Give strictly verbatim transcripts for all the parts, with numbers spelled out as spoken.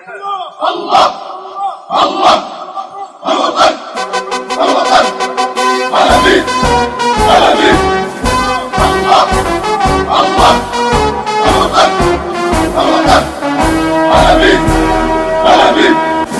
الله الله الوطن الوطن على مين على مين الله الله الوطن الوطن على مين على مين.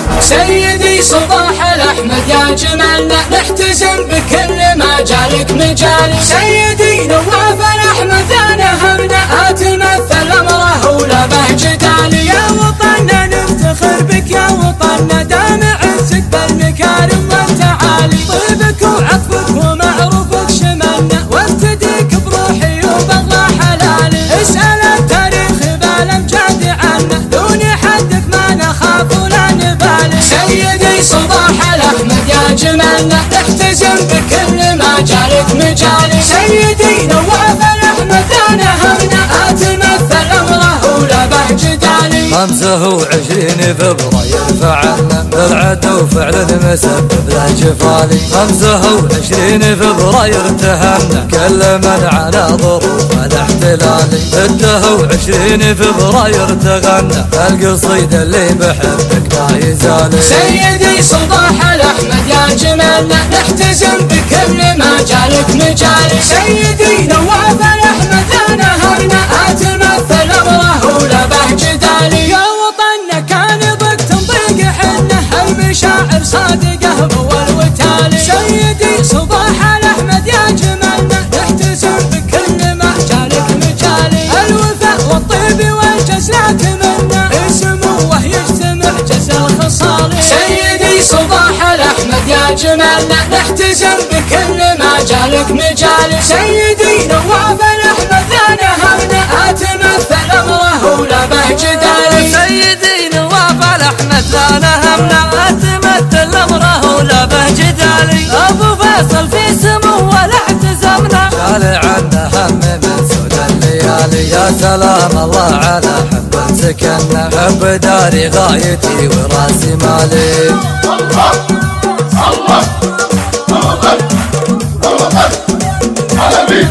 سيدي صباح الأحمد يا جمالنا نحتزم بكل ما جالك مجالي. سيدي نواف الأحمد أنا همنا أتمثل أمره ولا به جدالي. يا وطننا نفتخر بك يا وطننا دام عزك بالمكارم والتعالي. طيبك وعطفك ومعروفك شملنا وافتديك بروحي وبالله حلالي. اسأل التاريخ بالأمجاد عنا دون حدك ما نخاف ولا نبالي. سيدي صباح الأحمد يا جمالنا نحتزم بكل ما جالك مجالي. سيدي نواف الأحمد أنا همنا أتمثل أمره ولا به جدالي. خمسة وعشرين فبراير فعلنا بالعدو فعل مسبب له جفالي. خمسة وعشرين فبراير تهمنا كل من على ظروف الاحتلالي. ستة وعشرين فبراير تغنى القصيد اللي بحبك لا يزالي. سيدي صباح الأحمد يا جمالنا نحتزم بكل ما جالك مجالي. سيدي نواف الأحمد أنا همنا أتمثل أمره ولا به جدالي. يا وطننا كان ضد تنطيق حنه المشاعر صادقة والوتالي. سيدي صباح الأحمد يا جمالنا نحتزم بكل ما جالك مجالي. الوفاء والطيب والجزل تمنى اسمه يجتمع جزل الخصالي. سيدي صباح الأحمد يا جمالنا نحتزم بكل ما جالك مجالي. سيدي نواف الأحمد أنا همنا أتمثل أمره ولا به جدالي. سيدي نواف الأحمد أنا همنا أتمثل أمره ولا به جدالي. أبو فيصل في سمو ولا اعتزمنا شال عنا هم من سود الليالي. يا سلام الله على حب سكننا حب داري غايتي وراسي مالي. الله الله الوطن الوطن على مين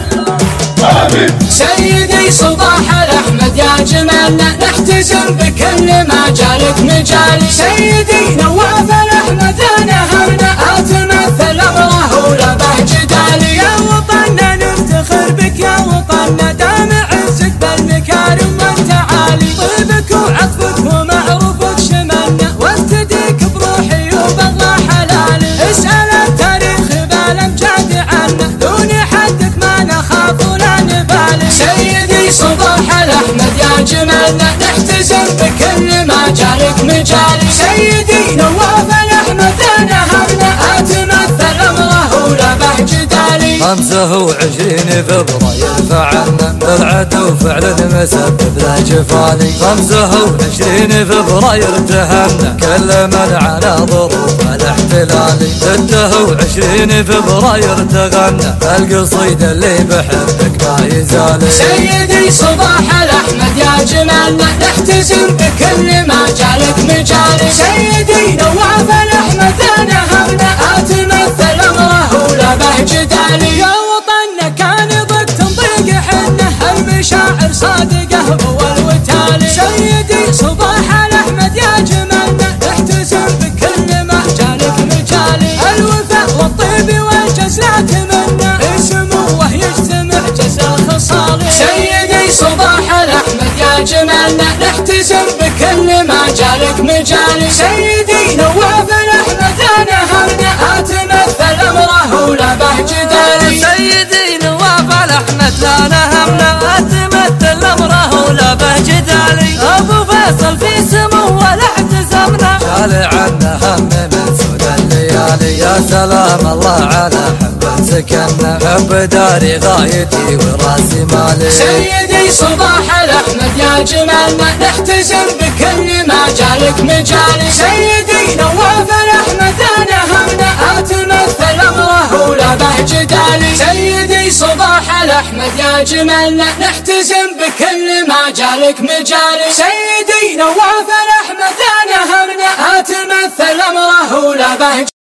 على مين. سيدي صباح الأحمد يا جمالنا نحتزم بكل ما جالك مجالي. سيدي نواف الأحمد أنا همنا أتمثل أمره ولا به جدالي. يا وطننا نفتخر بك يا وطننا دام عزك بالمكارم والتعالي. طيبك وعطفك ومعروفك شملنا وافتديك بروحي وبالله حلالي. اسأل التاريخ بالأمجاد عنا دون حدك ما نخاف ولا نبالي. سيدي صباح الأحمد يا جمالنا نحتزم بكل ما جالك مجالي. سيدي نواف الأحمد أنا همنا أتمثل أمره ولا به جدالي. خمسة وعشرين فبراير فعلنا بالعدو فعل مسبب له جفالي. خمسة وعشرين فبراير تهمنا كل من على ظروف الاحتلالي. ستة وعشرين فبراير تغنى القصيد اللي بحبك لا يزالي. سيدي صباح الأحمد يا جمالنا نحتزم بكل ما جالك مجالي. سيدي نواف الأحمد أنا همنا أتمثل أمره ولا به جدالي. يا وطننا كان ضد تنطيق حنه المشاعر صادقة والوتالي. سيدي صباح الأحمد يا جمالنا نحتزم بكل ما جالك مجالي. الوفاء والطيب والجزل تمنى اسمه يجتمع جزل الخصالي. سيدي صباح الأحمد يا جمالنا نحتزم بكل ما جالك مجالي. سيدي نواف الأحمد أنا همنا أتمثل أمره ولا به جدالي. سيدي نواف الأحمد أنا همنا أتمثل أمره ولا به جدالي. أبو فيصل في سمو ولا اعتزمنا شال عنا هم من سود الليالي. يا سلام الله على حب سكننا حب داري غايتي وراسي مالي. سيدي صباح الأحمد يا جمالنا نحتزم بكل ما جالك مجالي. سيدي نواف الأحمد أنا همنا أتمثل أمره ولا به جدالي. سيدي صباح الأحمد يا جمالنا نحتزم بكل ما جالك مجالي. سيدي نواف الأحمد أنا همنا أتمثل أمره ولا به